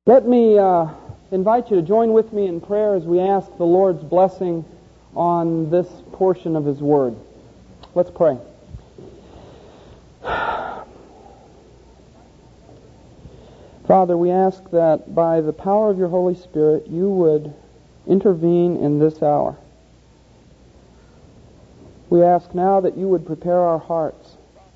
Let me invite you to join with me in prayer as we ask the Lord's blessing on this portion of His Word. Let's pray. Father, we ask that by the power of your Holy Spirit, you would intervene in this hour. We ask now that you would prepare our hearts,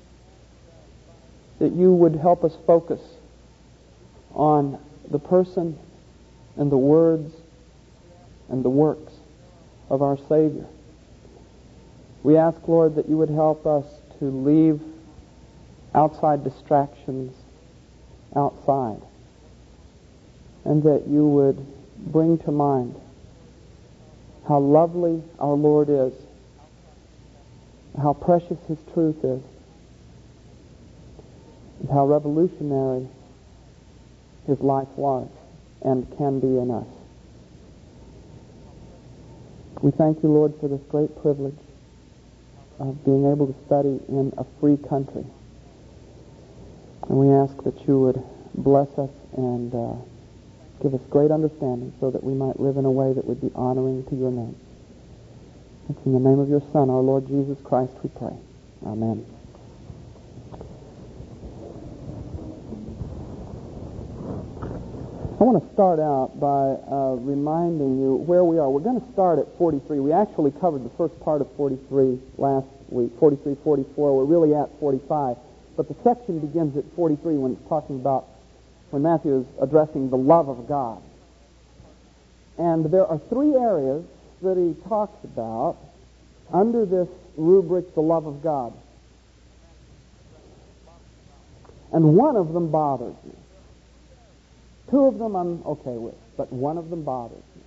that you would help us focus on the person and the words and the works of our Savior. We ask, Lord, that you would help us to leave outside distractions outside, and that you would bring to mind how lovely our Lord is, how precious His truth is, and how revolutionary His life was and can be in us. We thank you, Lord, for this great privilege of being able to study in a free country. And we ask that you would bless us and give us great understanding so that we might live in a way that would be honoring to your name. It's in the name of your Son, our Lord Jesus Christ, we pray. Amen. I want to start out by reminding you where we are. We're going to start at 43. We actually covered the first part of 43 last week, 43, 44. We're really at 45. But the section begins at 43 when it's talking about, when Matthew is addressing the love of God. And there are three areas that he talks about under this rubric, the love of God. And one of them bothers me. Two of them I'm okay with, but one of them bothers me.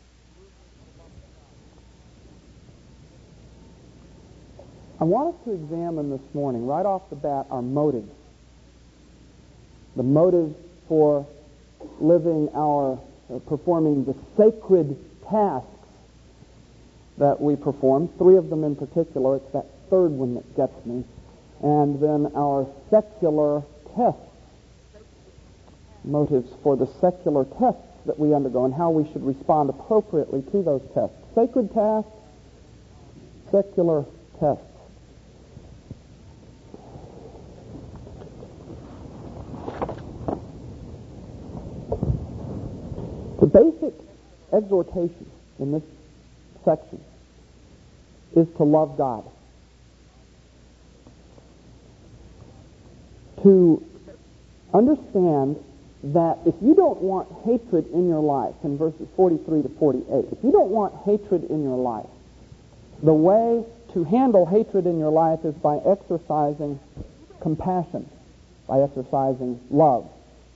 I want us to examine this morning, right off the bat, our motives. The motives for living our, performing the sacred tasks that we perform. Three of them in particular. It's that third one that gets me. And then our secular tests. Motives for the secular tests that we undergo and how we should respond appropriately to those tests. Sacred tasks, secular tests. The basic exhortation in this section is to love God. To understand that if you don't want hatred in your life, in verses 43 to 48, if you don't want hatred in your life, the way to handle hatred in your life is by exercising compassion, by exercising love.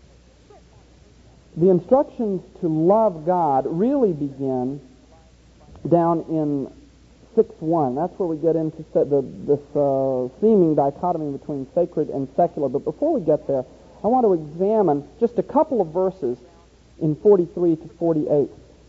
The instructions to love God really begin down in 6:1. That's where we get into this seeming dichotomy between sacred and secular. But before we get there, I want to examine just a couple of verses in 43 to 48.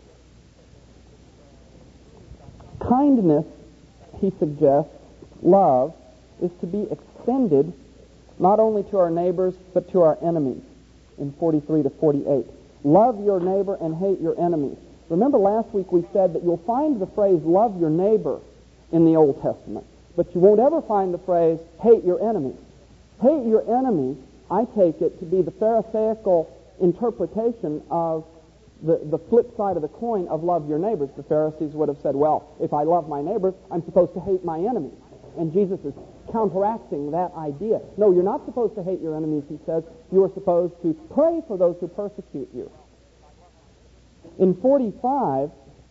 Kindness, he suggests, love, is to be extended not only to our neighbors, but to our enemies in 43 to 48. Love your neighbor and hate your enemies. Remember last week we said that you'll find the phrase love your neighbor in the Old Testament, but you won't ever find the phrase hate your enemies. Hate your enemies, I take it to be the Pharisaical interpretation of the flip side of the coin of love your neighbors. The Pharisees would have said, well, if I love my neighbors, I'm supposed to hate my enemies. And Jesus is counteracting that idea. No, you're not supposed to hate your enemies, he says. You are supposed to pray for those who persecute you. In 45,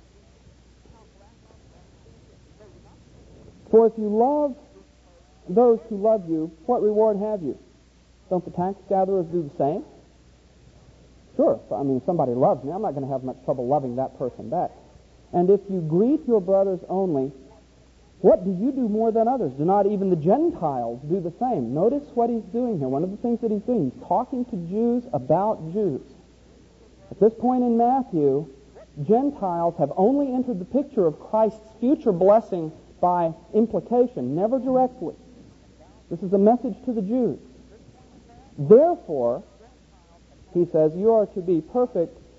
for if you love those who love you, what reward have you? Don't the tax gatherers do the same? Sure, I mean, if somebody loves me, I'm not going to have much trouble loving that person back. And if you greet your brothers only, what do you do more than others? Do not even the Gentiles do the same? Notice what he's doing here. One of the things that he's doing, he's talking to Jews about Jews. At this point in Matthew, Gentiles have only entered the picture of Christ's future blessing by implication, never directly. This is a message to the Jews. Therefore, he says, you are to be perfect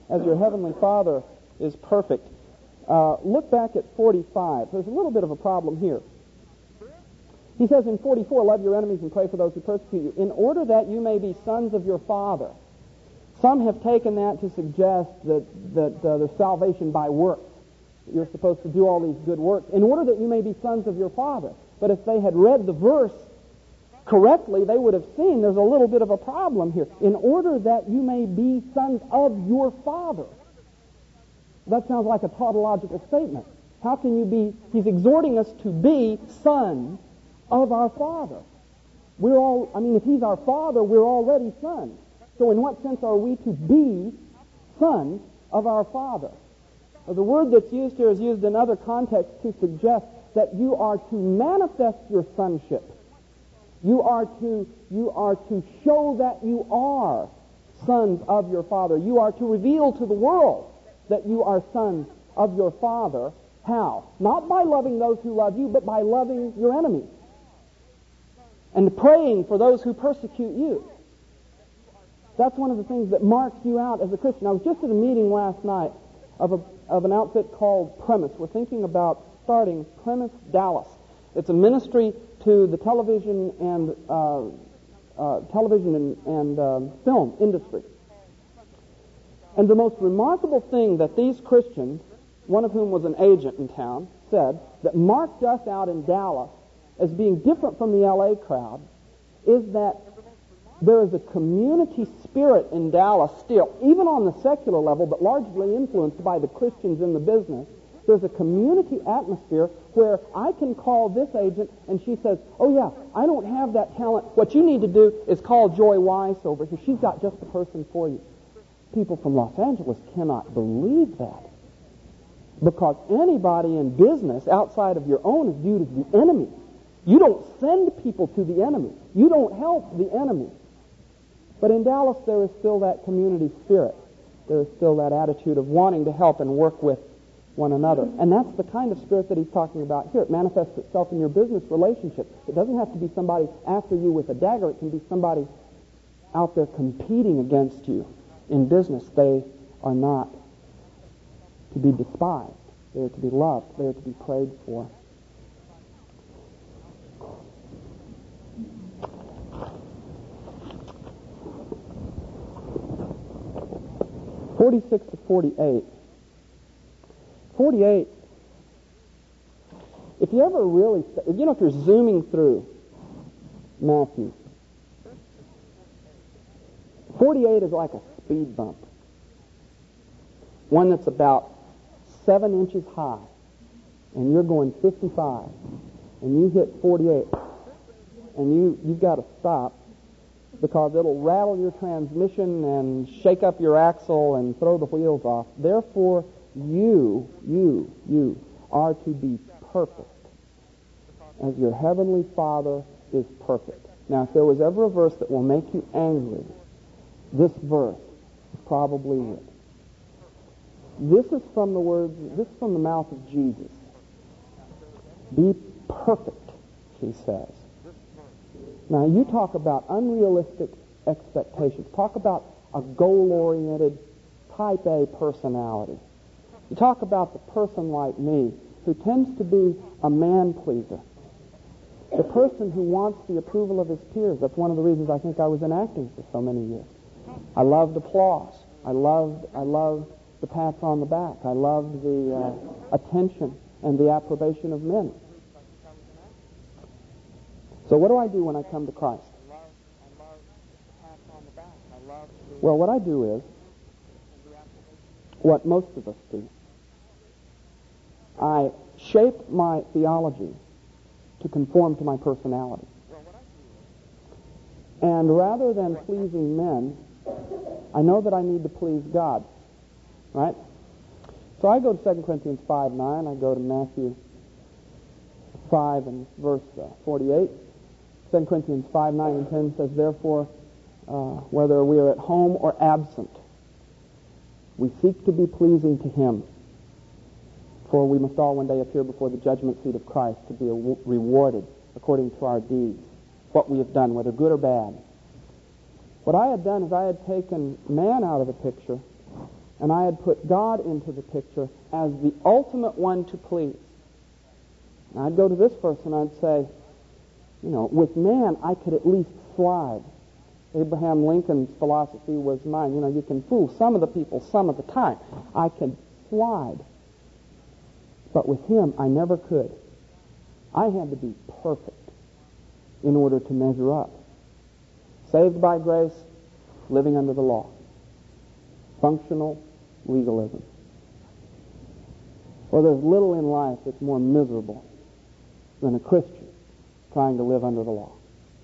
as your heavenly Father is perfect. Look back at 45. There's a little bit of a problem here. He says in 44, love your enemies and pray for those who persecute you, in order that you may be sons of your Father. Some have taken that to suggest that there's salvation by works. You're supposed to do all these good works in order that you may be sons of your Father. But if they had read the verse correctly, they would have seen there's a little bit of a problem here. In order that you may be sons of your Father. That sounds like a tautological statement. How can you be? He's exhorting us to be sons of our Father. If He's our Father, we're already sons. So in what sense are we to be sons of our Father? The word that's used here is used in other contexts to suggest that you are to manifest your sonship. You are to show that you are sons of your Father. You are to reveal to the world that you are sons of your Father. How? Not by loving those who love you, but by loving your enemies and praying for those who persecute you. That's one of the things that marks you out as a Christian. I was just at a meeting last night of an outfit called Premise. We're thinking about starting Premise Dallas. It's a ministry to the television and film industry. And the most remarkable thing that these Christians, one of whom was an agent in town, said that marked us out in Dallas as being different from the LA crowd is that there is a community spirit in Dallas still, even on the secular level, but largely influenced by the Christians in the business. There's a community atmosphere where I can call this agent and she says, oh yeah, I don't have that talent. What you need to do is call Joy Weiss over here. She's got just the person for you. People from Los Angeles cannot believe that. Because anybody in business outside of your own is viewed as the enemy. You don't send people to the enemy. You don't help the enemy. But in Dallas, there is still that community spirit. There is still that attitude of wanting to help and work with one another. And that's the kind of spirit that he's talking about here. It manifests itself in your business relationship. It doesn't have to be somebody after you with a dagger. It can be somebody out there competing against you in business. They are not to be despised. They are to be loved. They are to be prayed for. (46 to 48). 48. If you're zooming through Matthew, 48 is like a speed bump. One that's about 7 inches high, and you're going 55, and you hit 48, and you've got to stop because it'll rattle your transmission and shake up your axle and throw the wheels off. Therefore, you are to be perfect as your heavenly Father is perfect. Now, if there was ever a verse that will make you angry, this verse is probably it. This is from the mouth of Jesus. Be perfect, he says. Now, you talk about unrealistic expectations. Talk about a goal-oriented type A personality. You talk about the person like me who tends to be a man-pleaser. The person who wants the approval of his peers. That's one of the reasons I think I was in acting for so many years. I loved applause. I loved the pats on the back. I loved the attention and the approbation of men. So what do I do when I come to Christ? Well, what I do is what most of us do. I shape my theology to conform to my personality. And rather than pleasing men, I know that I need to please God. Right? So I go to 2 Corinthians 5:9. I go to Matthew 5 and verse 48. 2 Corinthians 5:9 and 10 says, therefore, whether we are at home or absent, we seek to be pleasing to Him. For we must all one day appear before the judgment seat of Christ to be rewarded according to our deeds, what we have done, whether good or bad. What I had done is I had taken man out of the picture, and I had put God into the picture as the ultimate one to please. And I'd go to this verse and I'd say, with man I could at least slide. Abraham Lincoln's philosophy was mine. You can fool some of the people some of the time. I can slide. But with him, I never could. I had to be perfect in order to measure up. Saved by grace, living under the law. Functional legalism. Well, there's little in life that's more miserable than a Christian trying to live under the law.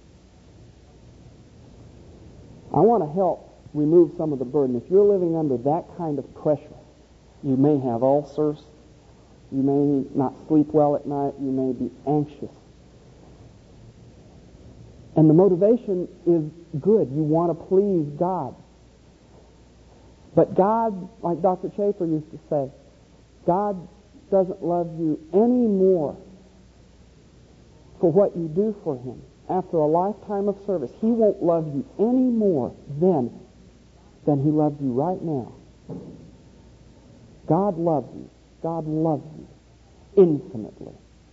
I want to help remove some of the burden. If you're living under that kind of pressure, you may have ulcers, you may not sleep well at night, you may be anxious. And the motivation is good. You want to please God. But God, like Dr. Schaefer used to say, God doesn't love you any more for what you do for Him. After a lifetime of service, He won't love you any more then than He loves you right now. God loves you. God loves you infinitely.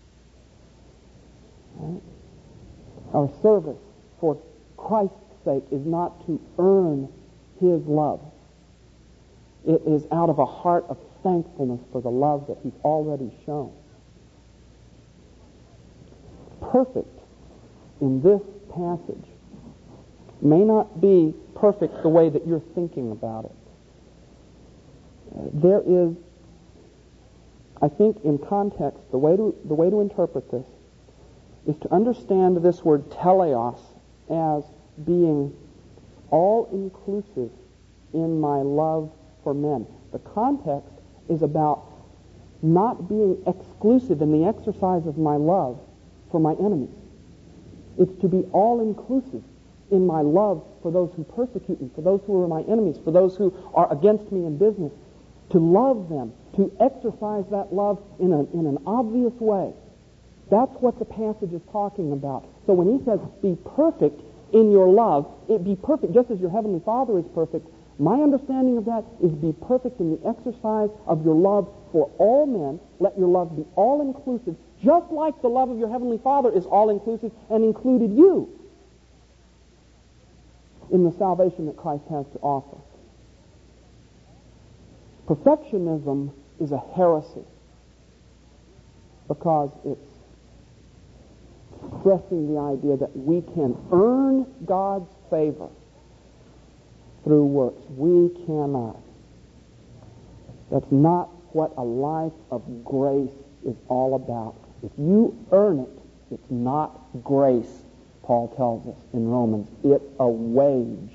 Right? Our service for Christ's sake is not to earn His love. It is out of a heart of thankfulness for the love that He's already shown. Perfect in this passage may not be perfect the way that you're thinking about it. There is, I think, in context, the way to interpret this is to understand this word teleos as being all-inclusive in my love for men. The context is about not being exclusive in the exercise of my love for my enemies. It's to be all-inclusive in my love for those who persecute me, for those who are my enemies, for those who are against me in business. To love them, to exercise that love in an obvious way. That's what the passage is talking about. So when he says, be perfect in your love, be perfect just as your Heavenly Father is perfect, my understanding of that is be perfect in the exercise of your love for all men. Let your love be all-inclusive, just like the love of your Heavenly Father is all-inclusive and included you in the salvation that Christ has to offer. Perfectionism is a heresy because it's stressing the idea that we can earn God's favor through works. We cannot. That's not what a life of grace is all about. If you earn it, it's not grace, Paul tells us in Romans. It's a wage.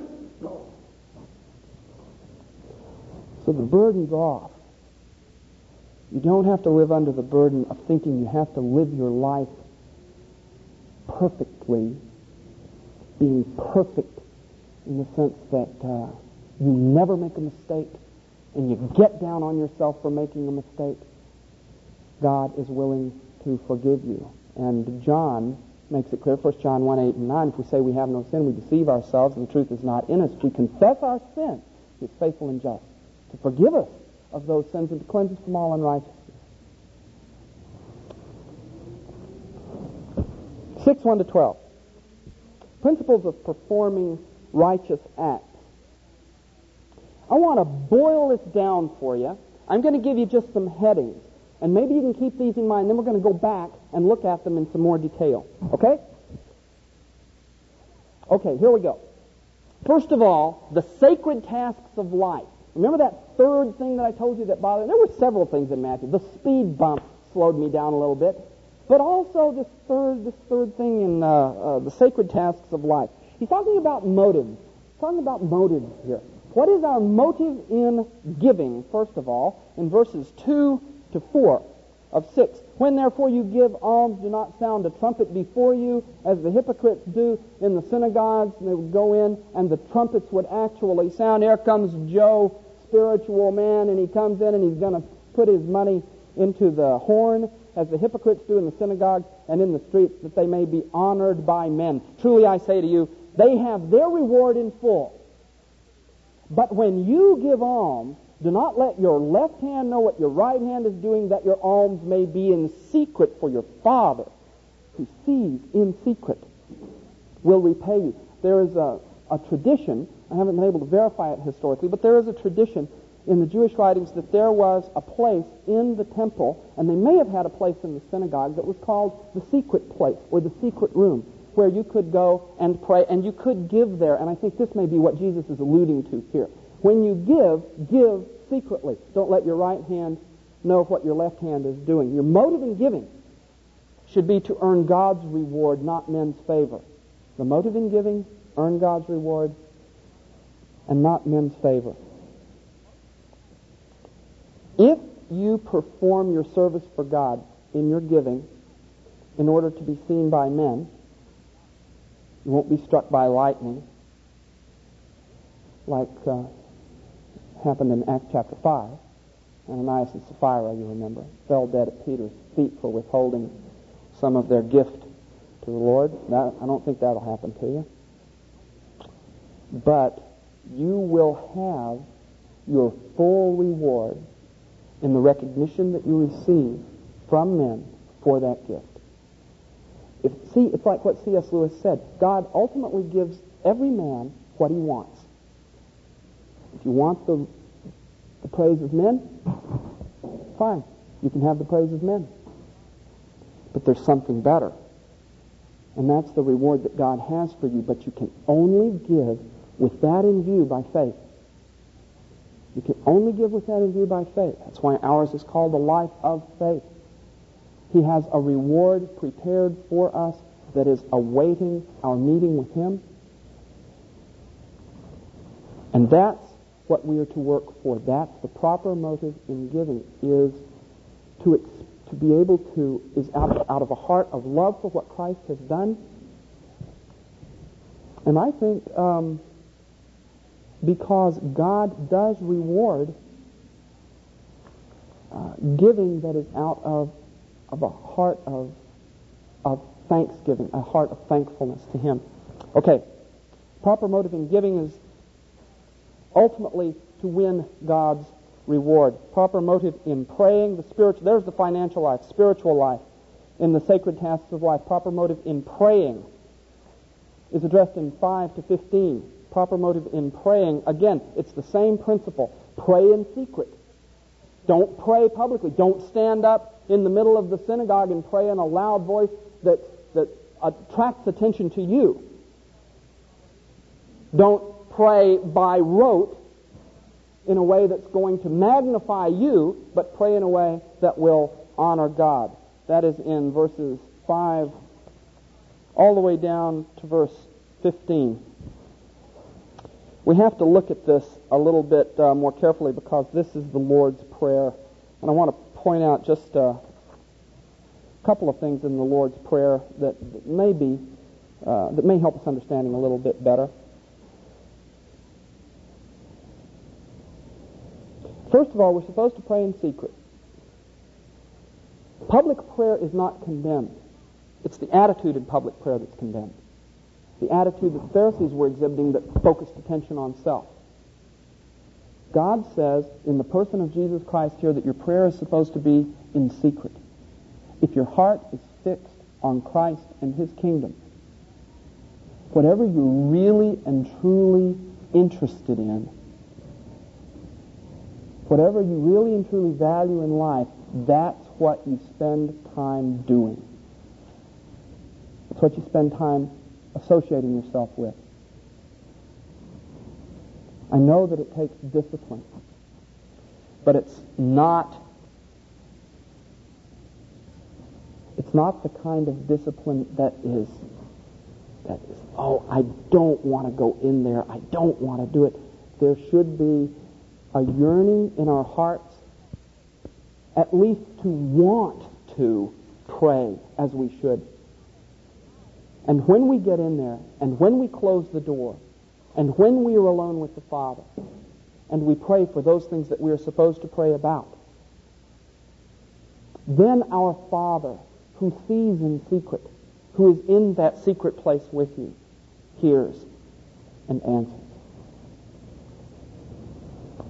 So the burden's off. You don't have to live under the burden of thinking you have to live your life perfectly, being perfect in the sense that you never make a mistake and you get down on yourself for making a mistake. God is willing to forgive you. And John makes it clear, 1 John 1, 8 and 9, if we say we have no sin, we deceive ourselves and the truth is not in us. If we confess our sin, He is faithful and just to forgive us of those sins and to cleanse us from all unrighteousness. 6, 1 to 12. Principles of performing righteous acts. I want to boil this down for you. I'm going to give you just some headings. And maybe you can keep these in mind. Then we're going to go back and look at them in some more detail. Okay? Okay, here we go. First of all, the sacred tasks of life. Remember that third thing that I told you that bothered me? There were several things in Matthew. The speed bump slowed me down a little bit. But also this third thing in the sacred tasks of life. He's talking about motives. He's talking about motives here. What is our motive in giving, first of all, in verses 2 to 4 of 6? When therefore you give alms, do not sound a trumpet before you, as the hypocrites do in the synagogues. And they would go in, and the trumpets would actually sound. Here comes Joe, spiritual man, and he comes in, and he's going to put his money into the horn, as the hypocrites do in the synagogues and in the streets, that they may be honored by men. Truly I say to you, they have their reward in full. But when you give alms, do not let your left hand know what your right hand is doing, that your alms may be in secret, for your Father, who sees in secret, will repay you. There is a tradition, I haven't been able to verify it historically, but there is a tradition in the Jewish writings that there was a place in the temple, and they may have had a place in the synagogue, that was called the secret place, or the secret room, where you could go and pray, and you could give there. And I think this may be what Jesus is alluding to here. When you give secretly. Don't let your right hand know what your left hand is doing. Your motive in giving should be to earn God's reward, not men's favor. The motive in giving, earn God's reward, and not men's favor. If you perform your service for God in your giving in order to be seen by men, you won't be struck by lightning like happened in Acts chapter 5. Ananias and Sapphira, you remember, fell dead at Peter's feet for withholding some of their gift to the Lord. I don't think that'll happen to you. But you will have your full reward in the recognition that you receive from men for that gift. It's like what C.S. Lewis said. God ultimately gives every man what he wants. If you want the praise of men, fine. You can have the praise of men. But there's something better. And that's the reward that God has for you. But you can only give with that in view by faith. You can only give with that in view by faith. That's why ours is called the life of faith. He has a reward prepared for us that is awaiting our meeting with Him. And that's what we are to work for. That's the proper motive in giving, is to be able to, is out of a heart of love for what Christ has done. And I think because God does reward giving that is out of a heart of thanksgiving, a heart of thankfulness to Him. Okay, proper motive in giving is ultimately to win God's reward. Proper motive in praying, there's the financial life, spiritual life, in the sacred tasks of life. Proper motive in praying is addressed in 5 to 15. Proper motive in praying, again, it's the same principle. Pray in secret. Don't pray publicly. Don't stand up in the middle of the synagogue and pray in a loud voice that attracts attention to you. Don't pray by rote in a way that's going to magnify you, but pray in a way that will honor God. That is in verses 5 all the way down to verse 15. We have to look at this a little bit more carefully, because this is the Lord's Prayer. And I want to point out just a couple of things in the Lord's Prayer that may help us understanding a little bit better. First of all, we're supposed to pray in secret. Public prayer is not condemned. It's the attitude in public prayer that's condemned. The attitude that the Pharisees were exhibiting that focused attention on self. God says in the person of Jesus Christ here that your prayer is supposed to be in secret. If your heart is fixed on Christ and His kingdom, whatever you're really and truly interested in, whatever you really and truly value in life, that's what you spend time doing. That's what you spend time associating yourself with. I know that it takes discipline, but it's not the kind of discipline that is, oh, I don't want to go in there, I don't want to do it. There should be a yearning in our hearts, at least to want to pray as we should. And when we get in there, and when we close the door, and when we are alone with the Father, and we pray for those things that we are supposed to pray about, then our Father, who sees in secret, who is in that secret place with you, hears and answers.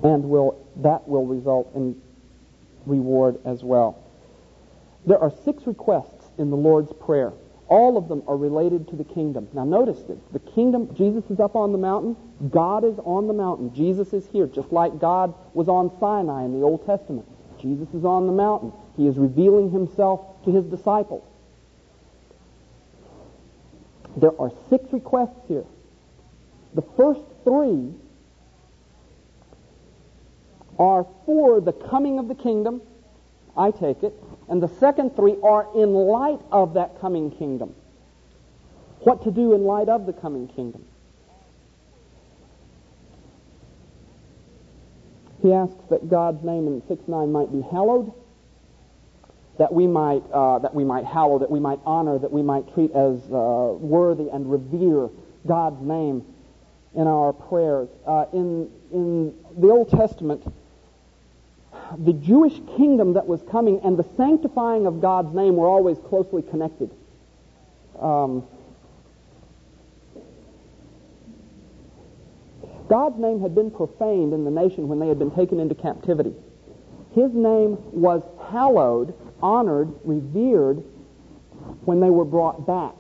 And that will result in reward as well. There are 6 requests in the Lord's Prayer. All of them are related to the kingdom. Now notice this. The kingdom, Jesus is up on the mountain. God is on the mountain. Jesus is here, just like God was on Sinai in the Old Testament. Jesus is on the mountain. He is revealing himself to his disciples. There are 6 requests here. The first 3 are for the coming of the kingdom, I take it, and the second 3 are in light of that coming kingdom. What to do in light of the coming kingdom? He asks that God's name in 6:9 might be hallowed, that we might hallow, that we might honor, that we might treat as worthy and revere God's name in our prayers. In the Old Testament, the Jewish kingdom that was coming and the sanctifying of God's name were always closely connected. God's name had been profaned in the nation when they had been taken into captivity. His name was hallowed, honored, revered when they were brought back.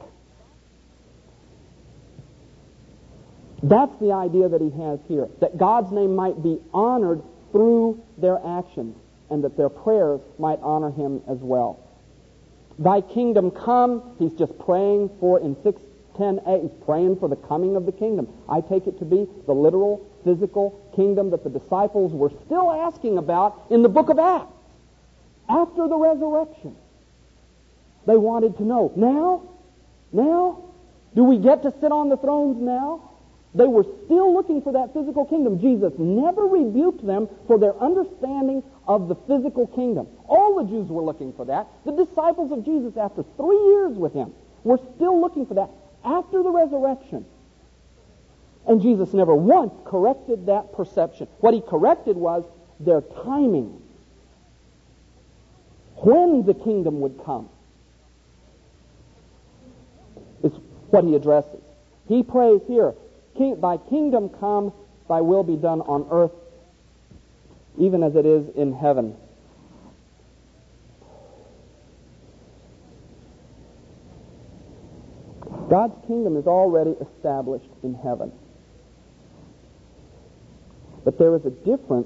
That's the idea that he has here, that God's name might be honored through their actions, and that their prayers might honor him as well. Thy kingdom come, he's just praying for, in 6:10a, he's praying for the coming of the kingdom. I take it to be the literal, physical kingdom that the disciples were still asking about in the book of Acts. After the resurrection, they wanted to know, now? Do we get to sit on the thrones now? They were still looking for that physical kingdom. Jesus never rebuked them for their understanding of the physical kingdom. All the Jews were looking for that. The disciples of Jesus, after 3 years with him, were still looking for that after the resurrection. And Jesus never once corrected that perception. What he corrected was their timing. When the kingdom would come is what he addresses. He prays here, thy kingdom come, thy will be done on earth, even as it is in heaven. God's kingdom is already established in heaven. But there is a difference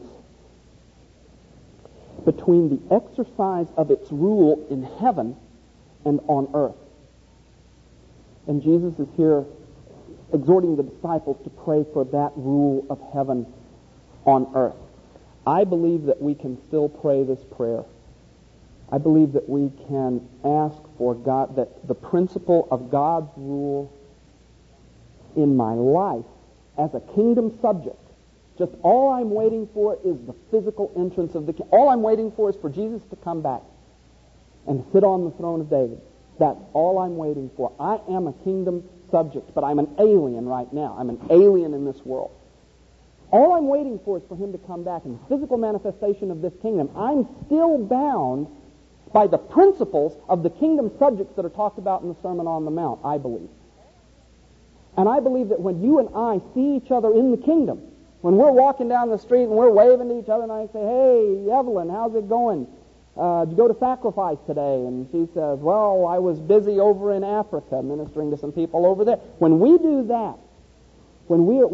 between the exercise of its rule in heaven and on earth. And Jesus is here exhorting the disciples to pray for that rule of heaven on earth. I believe that we can still pray this prayer. I believe that we can ask for God, that the principle of God's rule in my life as a kingdom subject, just all I'm waiting for is the physical entrance of the kingdom. All I'm waiting for is for Jesus to come back and sit on the throne of David. That's all I'm waiting for. I am a kingdom subject, but I'm an alien right now. I'm an alien in this world. All I'm waiting for is for him to come back in physical manifestation of this kingdom. I'm still bound by the principles of the kingdom subjects that are talked about in the Sermon on the Mount, I believe. And I believe that when you and I see each other in the kingdom, when we're walking down the street and we're waving to each other and I say, hey, Evelyn, how's it going? Did you go to sacrifice today? And she says, well, I was busy over in Africa ministering to some people over there. When we do that, when we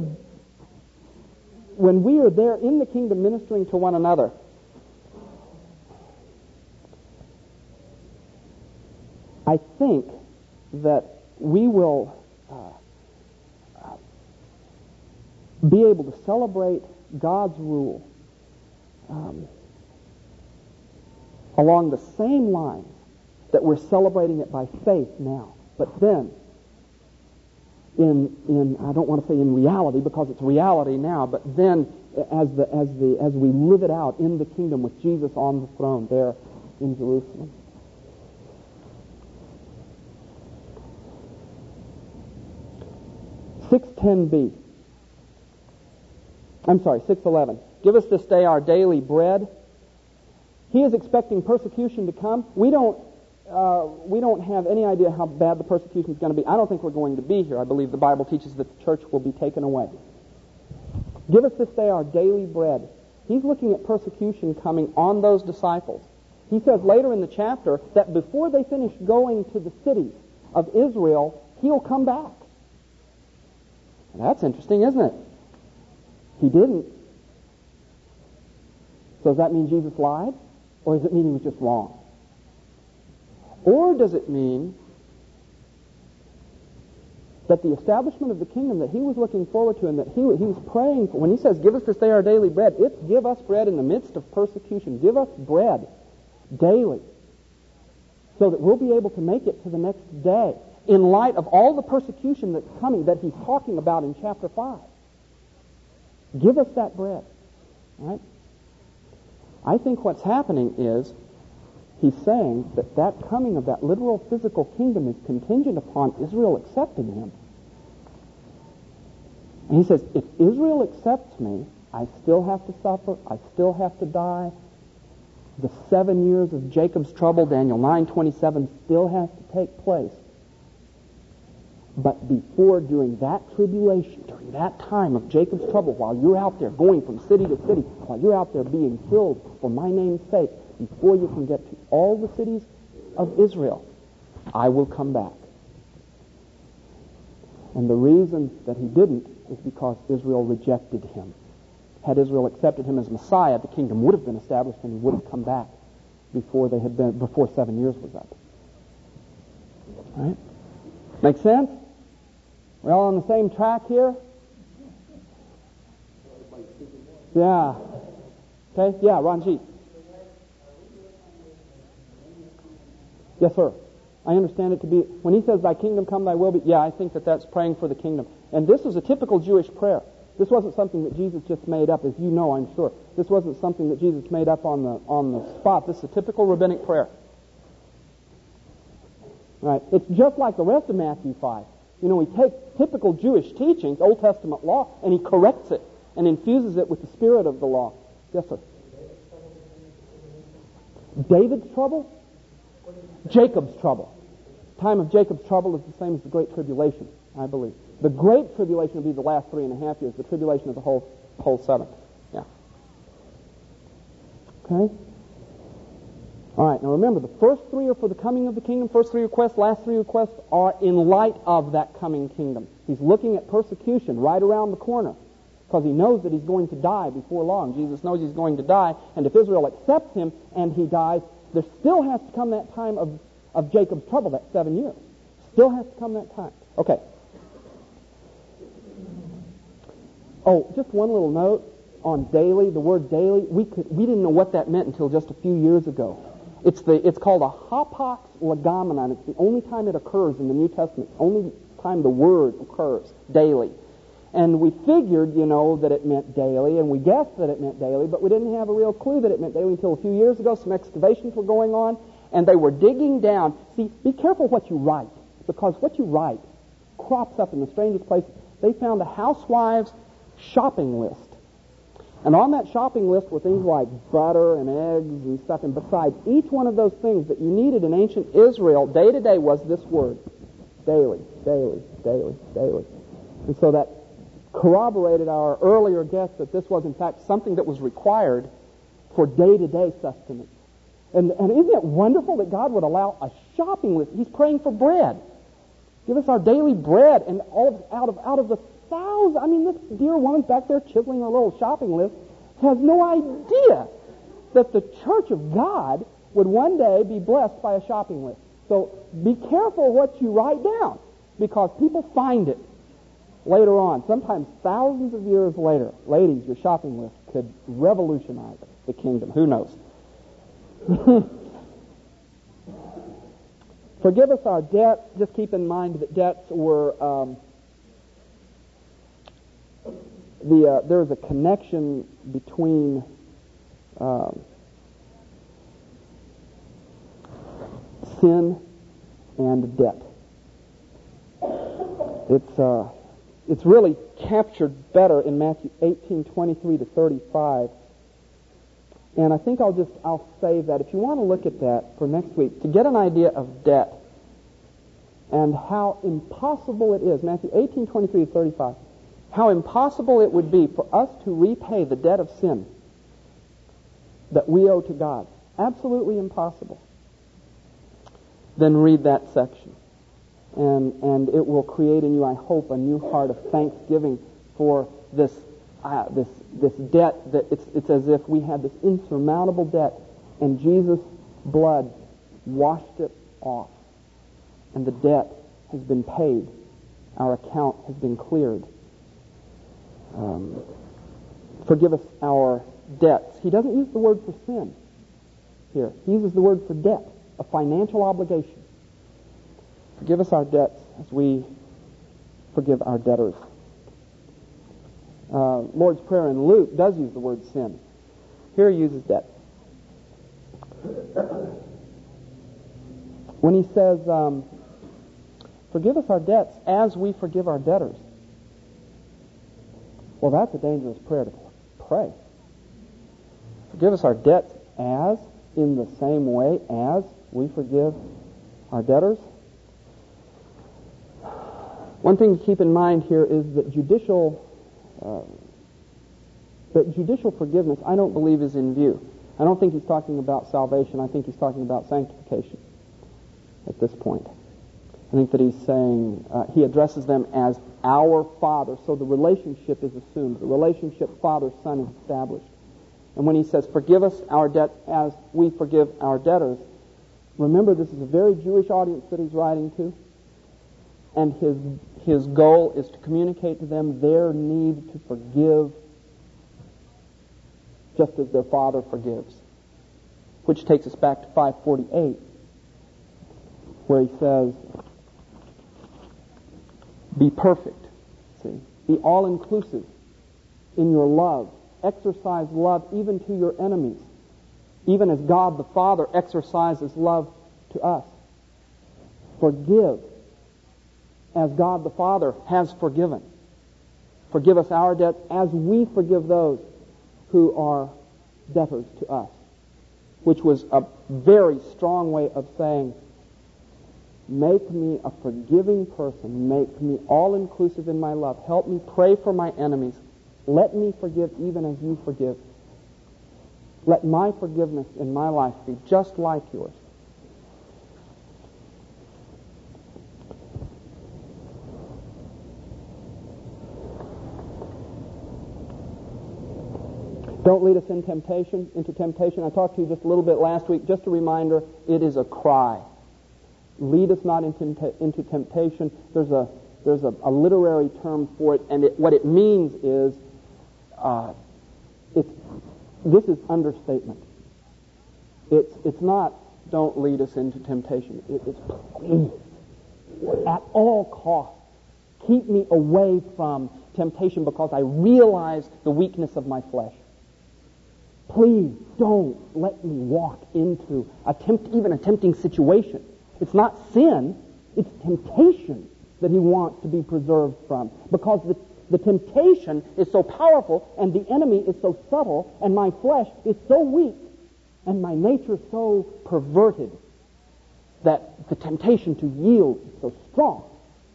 are there in the kingdom ministering to one another, I think that we will be able to celebrate God's rule along the same lines that we're celebrating it by faith now. But then, in I don't want to say in reality because it's reality now, but then as we live it out in the kingdom with Jesus on the throne there in Jerusalem. I'm sorry, 6:11. Give us this day our daily bread. He is expecting persecution to come. We don't have any idea how bad the persecution is going to be. I don't think we're going to be here. I believe the Bible teaches that the church will be taken away. Give us this day our daily bread. He's looking at persecution coming on those disciples. He says later in the chapter that before they finish going to the cities of Israel, he'll come back. And that's interesting, isn't it? He didn't. So does that mean Jesus lied? Or does it mean he was just wrong? Or does it mean that the establishment of the kingdom that he was looking forward to and that he was praying for, when he says, give us this day our daily bread, it's give us bread in the midst of persecution. Give us bread daily so that we'll be able to make it to the next day in light of all the persecution that's coming that he's talking about in chapter 5. Give us that bread. Right? I think what's happening is he's saying that that coming of that literal physical kingdom is contingent upon Israel accepting him. And he says, if Israel accepts me, I still have to suffer, I still have to die. The 7 years of Jacob's trouble, Daniel 9:27, still has to take place. But before, during that tribulation, during that time of Jacob's trouble, while you're out there going from city to city, while you're out there being killed for my name's sake, before you can get to all the cities of Israel, I will come back. And the reason that he didn't is because Israel rejected him. Had Israel accepted him as Messiah, the kingdom would have been established and he would have come back before 7 years was up. Right? Make sense? We're all on the same track here? Yeah. Okay? Yeah, Ranjit. Yes, sir. I understand it to be, when he says, thy kingdom come, thy will be, yeah, I think that that's praying for the kingdom. And this is a typical Jewish prayer. This wasn't something that Jesus just made up, as you know, I'm sure. This wasn't something that Jesus made up on the spot. This is a typical rabbinic prayer. Right? It's just like the rest of Matthew 5. You know, he takes typical Jewish teachings, Old Testament law, and he corrects it and infuses it with the spirit of the law. Yes, sir. David's trouble? Jacob's trouble. The time of Jacob's trouble is the same as the Great Tribulation, I believe. The Great Tribulation will be the last 3.5 years. The tribulation of the whole 7. Yeah. Okay? All right, now remember, the first 3 are for the coming of the kingdom. First 3 requests, last 3 requests are in light of that coming kingdom. He's looking at persecution right around the corner because he knows that he's going to die before long. Jesus knows he's going to die, and if Israel accepts him and he dies, there still has to come that time of Jacob's trouble, that 7 years. Still has to come that time. Okay. Oh, just one little note on daily. The word daily, we didn't know what that meant until just a few years ago. It's called a hapax legomenon. It's the only time it occurs in the New Testament. Only time the word occurs, daily. And we figured, that it meant daily, and we guessed that it meant daily, but we didn't have a real clue that it meant daily until a few years ago. Some excavations were going on, and they were digging down. See, be careful what you write, because what you write crops up in the strangest places. They found a housewife's shopping list. And on that shopping list were things like butter and eggs and stuff. And beside each one of those things that you needed in ancient Israel, day to day, was this word. Daily, daily, daily, daily. And so that corroborated our earlier guess that this was, in fact, something that was required for day-to-day sustenance. And isn't it wonderful that God would allow a shopping list? He's praying for bread. Give us our daily bread. And out of the thousands, this dear woman's back there chiseling her little shopping list, has no idea that the church of God would one day be blessed by a shopping list. So be careful what you write down, because people find it later on, sometimes thousands of years later. Ladies, your shopping list could revolutionize the kingdom. Who knows? Forgive us our debts. Just keep in mind that debts were... there's a connection between sin and debt. It's really captured better in Matthew 18:23 to 35. And I think I'll save that. If you want to look at that for next week, to get an idea of debt and how impossible it is, Matthew 18:23 to 35, how impossible it would be for us to repay the debt of sin that we owe to God. Absolutely impossible. Then read that section. And it will create in you, I hope, a new heart of thanksgiving for this debt that it's as if we had this insurmountable debt, and Jesus' blood washed it off, and the debt has been paid. Our account has been cleared. Forgive us our debts. He doesn't use the word for sin here. He uses the word for debt, a financial obligation. Forgive us our debts as we forgive our debtors. Lord's Prayer in Luke does use the word sin. Here he uses debt. When he says, forgive us our debts as we forgive our debtors. Well, that's a dangerous prayer to pray. Forgive us our debts as, in the same way as we forgive our debtors. One thing to keep in mind here is that judicial forgiveness, I don't believe, is in view. I don't think he's talking about salvation. I think he's talking about sanctification at this point. I think that he's saying, he addresses them as our Father, so the relationship is assumed. The relationship Father-Son is established. And when he says, forgive us our debts as we forgive our debtors, remember this is a very Jewish audience that he's writing to. And his goal is to communicate to them their need to forgive just as their Father forgives. Which takes us back to 548, where he says, be perfect. See? Be all-inclusive in your love. Exercise love even to your enemies, even as God the Father exercises love to us. Forgive as God the Father has forgiven. Forgive us our debts as we forgive those who are debtors to us. Which was a very strong way of saying, make me a forgiving person. Make me all-inclusive in my love. Help me pray for my enemies. Let me forgive even as you forgive. Let my forgiveness in my life be just like yours. Don't lead us into temptation. I talked to you just a little bit last week. Just a reminder, it is a cry. Lead us not into temptation. There's a literary term for it, and what it means is this is understatement. It's not don't lead us into temptation. It's please, at all costs, keep me away from temptation because I realize the weakness of my flesh. Please don't let me walk into even a tempting situation. It's not sin, it's temptation that he wants to be preserved from. Because the temptation is so powerful and the enemy is so subtle and my flesh is so weak and my nature so perverted that the temptation to yield is so strong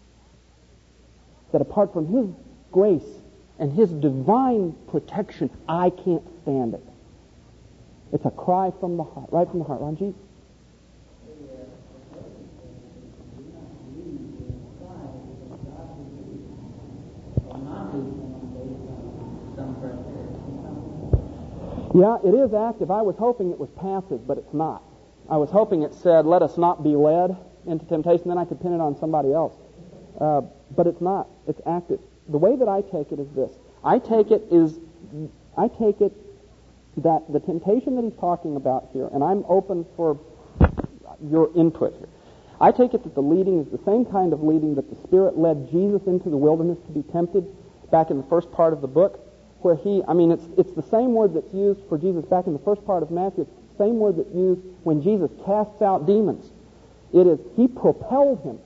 that apart from his grace and his divine protection, I can't stand it. It's a cry from the heart, right from the heart. Ranjit? Yeah, it is active. I was hoping it was passive, but it's not. I was hoping it said, let us not be led into temptation, then I could pin it on somebody else. But it's not. It's active. The way that I take it is this. I take it that the temptation that he's talking about here, and I'm open for your input here, I take it that the leading is the same kind of leading that the Spirit led Jesus into the wilderness to be tempted back in the first part of the book, where it's the same word that's used for Jesus back in the first part of Matthew. It's the same word that's used when Jesus casts out demons. It is, he propelled him.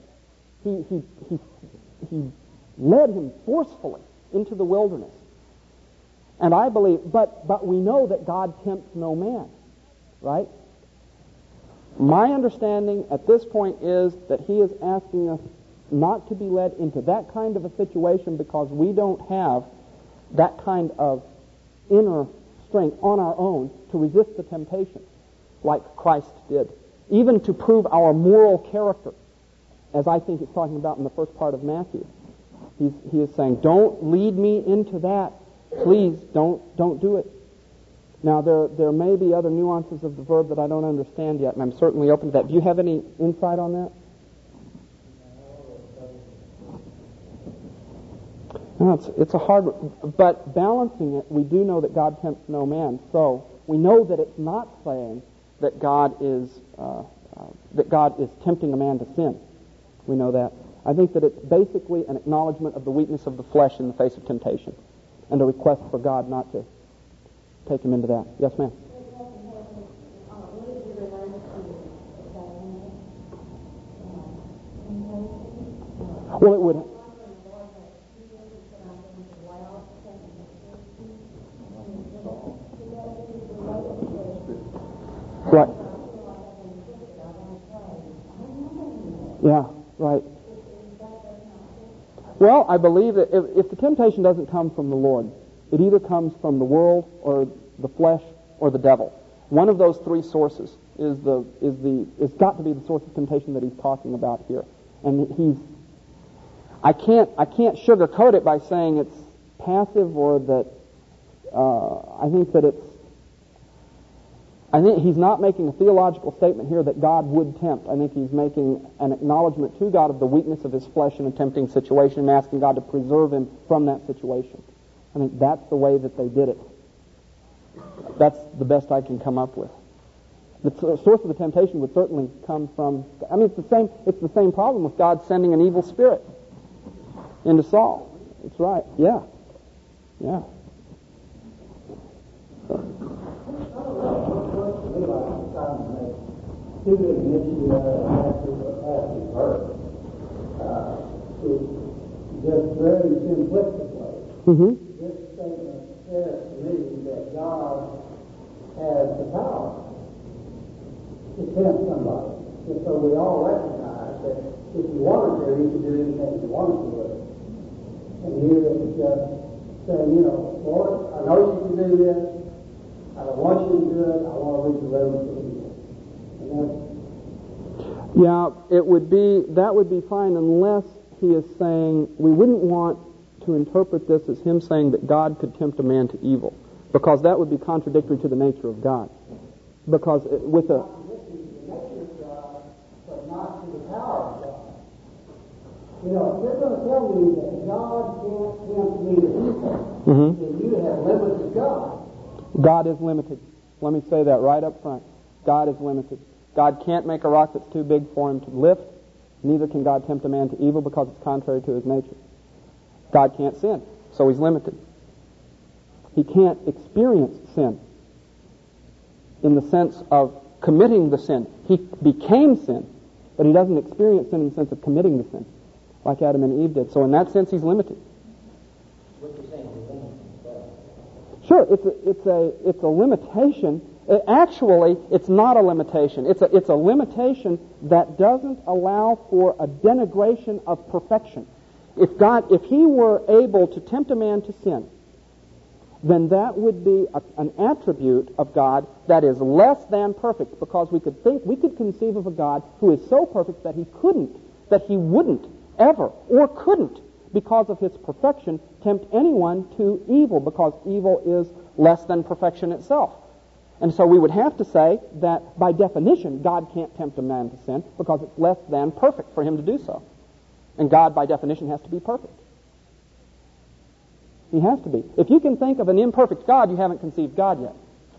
He led him forcefully into the wilderness. And I believe, but we know that God tempts no man, right? My understanding at this point is that he is asking us not to be led into that kind of a situation because we don't have that kind of inner strength on our own to resist the temptation like Christ did, even to prove our moral character, as I think it's talking about in the first part of Matthew. He is saying, don't lead me into that. Please don't do it. Now, there may be other nuances of the verb that I don't understand yet, and I'm certainly open to that. Do you have any insight on that? No, it's a hard one. But balancing it, we do know that God tempts no man. So we know that it's not saying that God is tempting a man to sin. We know that. I think that it's basically an acknowledgement of the weakness of the flesh in the face of temptation, and a request for God not to take him into that. Yes, ma'am. Well, it would. Right. Yeah, right. Well, I believe that if the temptation doesn't come from the Lord, it either comes from the world or the flesh or the devil. One of those three sources is got to be the source of temptation that he's talking about here. And I can't sugarcoat it by saying it's passive or that I think he's not making a theological statement here that God would tempt. I think he's making an acknowledgement to God of the weakness of his flesh in a tempting situation and asking God to preserve him from that situation. I think that's the way that they did it. That's the best I can come up with. The source of the temptation would certainly come from... I mean, it's the same problem with God sending an evil spirit into Saul. That's right. Yeah. Yeah. Too big an issue of passive or passive verb. Just very simplistically, this statement says to me that God has the power to tempt somebody. And so we all recognize that if he wanted to, he could do anything he wanted to do it. And here it's just saying, Lord, I know you can do this. I don't want you to do it. I want to reach the limits of you. Yeah, that would be fine unless he is saying, we wouldn't want to interpret this as him saying that God could tempt a man to evil, because that would be contradictory to the nature of God. Because with a... Contradictory to the nature of God, but not to the power of God. If you're going to tell me that God can't tempt me to evil, then you have limited God. God is limited. Let me say that right up front. God is limited. God can't make a rock that's too big for him to lift. Neither can God tempt a man to evil because it's contrary to his nature. God can't sin, so he's limited. He can't experience sin in the sense of committing the sin. He became sin, but he doesn't experience sin in the sense of committing the sin, like Adam and Eve did. So in that sense, he's limited. What you're saying is limited. Sure, it's a limitation. Actually, it's not a limitation. It's a limitation that doesn't allow for a denigration of perfection. If he were able to tempt a man to sin, then that would be an attribute of God that is less than perfect, because we could conceive of a God who is so perfect that he wouldn't ever, or couldn't, because of his perfection, tempt anyone to evil, because evil is less than perfection itself. And so we would have to say that, by definition, God can't tempt a man to sin because it's less than perfect for him to do so. And God, by definition, has to be perfect. He has to be. If you can think of an imperfect God, you haven't conceived God yet.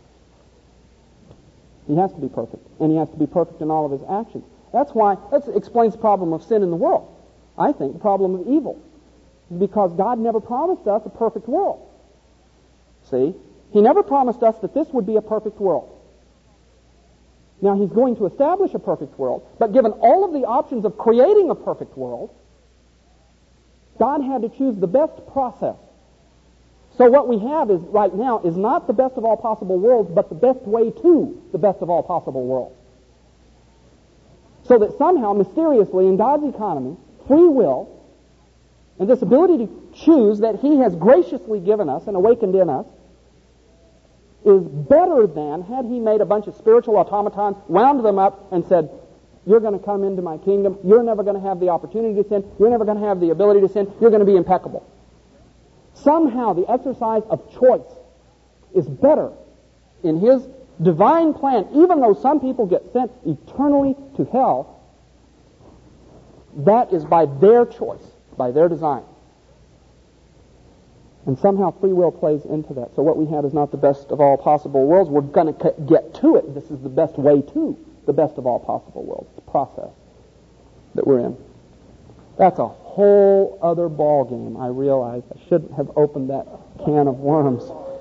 He has to be perfect. And he has to be perfect in all of his actions. That explains the problem of sin in the world. I think the problem of evil. Because God never promised us a perfect world. See? He never promised us that this would be a perfect world. Now, he's going to establish a perfect world, but given all of the options of creating a perfect world, God had to choose the best process. So what we have right now is not the best of all possible worlds, but the best way to the best of all possible worlds. So that somehow, mysteriously, in God's economy, free will and this ability to choose that He has graciously given us and awakened in us is better than had He made a bunch of spiritual automatons, wound them up, and said, you're going to come into my kingdom, you're never going to have the opportunity to sin, you're never going to have the ability to sin, you're going to be impeccable. Somehow the exercise of choice is better in His divine plan, even though some people get sent eternally to hell. That is by their choice, by their design. And somehow free will plays into that. So what we have is not the best of all possible worlds. We're going to get to it. This is the best way to the best of all possible worlds. It's a process that we're in. That's a whole other ball game, I realize. I shouldn't have opened that can of worms.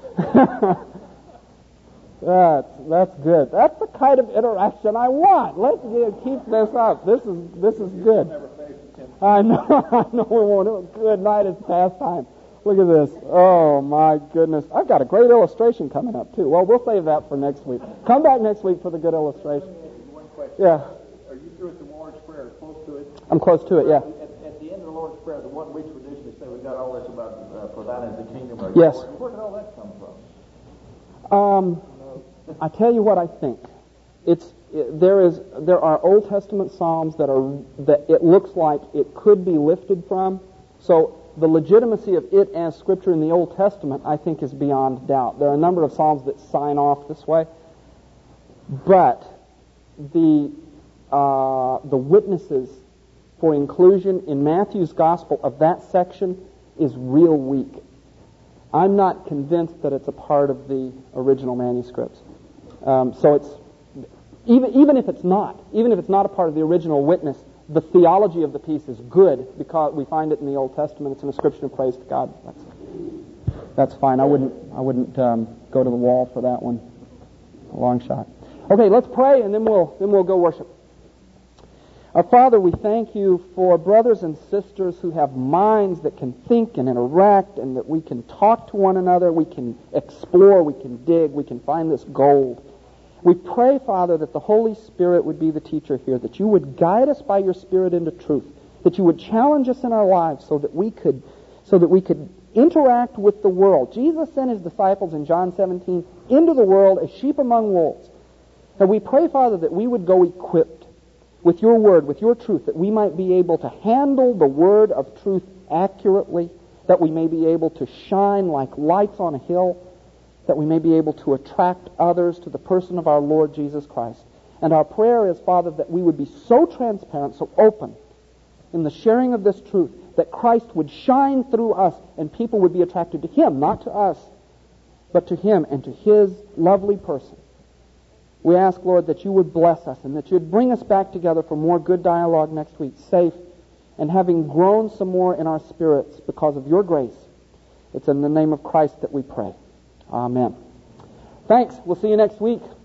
That's good. That's the kind of interaction I want. Let's keep this up. This is good. I know we won't. It was good night. It's past time. Look at this. Oh, my goodness. I've got a great illustration coming up, too. Well, we'll save that for next week. Come back next week for the good illustration. One question. Yeah. Are you through with the Lord's Prayer? Close to it? I'm close to it, yeah. At the end of the Lord's Prayer, the one we traditionally say, we've got all this about, for thine is the kingdom. Yes. Where did all that come from? I tell you what I think. There are Old Testament Psalms that it looks like it could be lifted from. So the legitimacy of it as Scripture in the Old Testament, I think, is beyond doubt. There are a number of Psalms that sign off this way. But the witnesses for inclusion in Matthew's Gospel of that section is real weak. I'm not convinced that it's a part of the original manuscripts. So it's even if it's not a part of the original witness, the theology of the piece is good because we find it in the Old Testament. It's an ascription of praise to God. That's fine. I wouldn't go to the wall for that one. A long shot. Okay, let's pray and then we'll go worship. Our Father, we thank you for brothers and sisters who have minds that can think and interact and that we can talk to one another, we can explore, we can dig, we can find this gold. We pray, Father, that the Holy Spirit would be the teacher here, that you would guide us by your Spirit into truth, that you would challenge us in our lives so that we could interact with the world. Jesus sent his disciples in John 17 into the world as sheep among wolves. And we pray, Father, that we would go equipped with your word, with your truth, that we might be able to handle the word of truth accurately, that we may be able to shine like lights on a hill, that we may be able to attract others to the person of our Lord Jesus Christ. And our prayer is, Father, that we would be so transparent, so open in the sharing of this truth, that Christ would shine through us and people would be attracted to him, not to us, but to him and to his lovely person. We ask, Lord, that you would bless us and that you would bring us back together for more good dialogue next week, safe and having grown some more in our spirits because of your grace. It's in the name of Christ that we pray. Amen. Thanks. We'll see you next week.